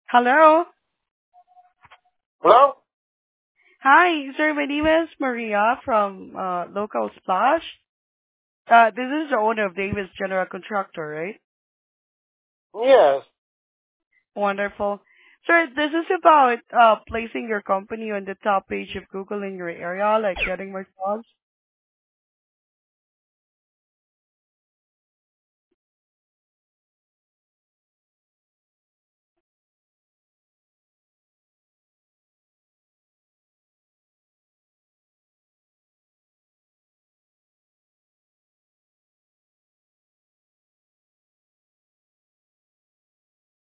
Hello. Hello? Hi, sir. My name is Maria from Local Splash. This is the owner of Davis General Contractor, right? Yes. Wonderful. Sir, this is about placing your company on the top page of Google in your area, like getting more jobs.